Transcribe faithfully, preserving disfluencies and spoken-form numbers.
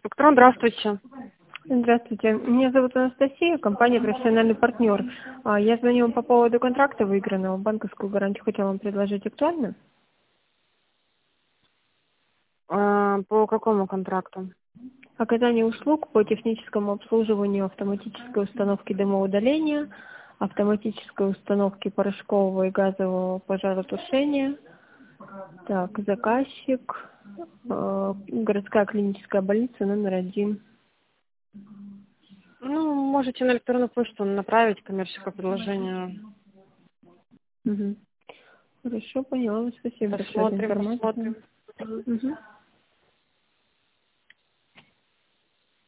Спектрон, здравствуйте. Здравствуйте. Меня зовут Анастасия, компания «Профессиональный партнер». А, Я звоню вам по поводу контракта выигранного. Банковскую гарантию хотела вам предложить. Актуально? А, По какому контракту? Оказание услуг по техническому обслуживанию автоматической установки дымоудаления, автоматической установки порошкового и газового пожаротушения. Так, заказчик, э, городская клиническая больница номер один. Ну, можете на электронную почту направить коммерческое предложение. Мгм. Хорошо, поняла. Спасибо большое за Посмотрим, информацию. посмотрим. Мгм. Мгм.